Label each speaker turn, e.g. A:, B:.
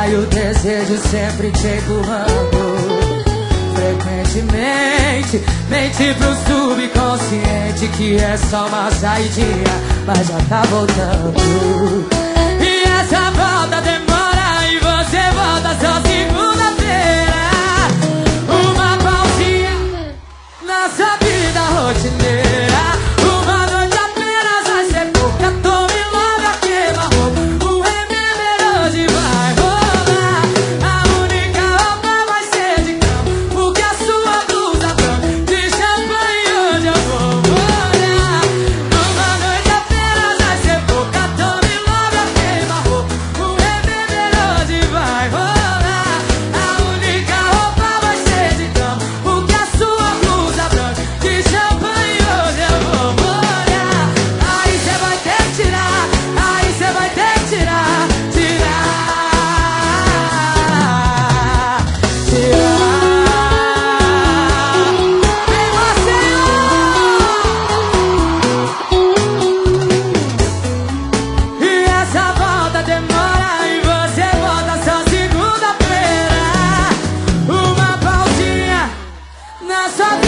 A: sai o desejo sempre te empurrando. Frequentemente, mente pro subconsciente que é só uma saidinha, mas já tá voltando. E essa volta demora e você volta só segunda-feira. Uma pausinha na sua vida rotineira. Uma noite apenas vai ser pouca. Tome logo aquela roupa. O remember hoje vai rolar. A única roupa vai ser de cama, porque a sua blusa branca de champanhe hoje eu vou molhar. Uma noite apenas vai ser pouca. Tome logo aquela roupa. O remember hoje vai rolar. A única roupa vai ser de cama, porque a sua blusa branca de champanhe hoje eu vou molhar. Aí cê vai ter que tirar, aí cê vai ter que tirar, tirar. Vem você, e essa volta demora e você volta só segunda-feira. Uma pausinha na sua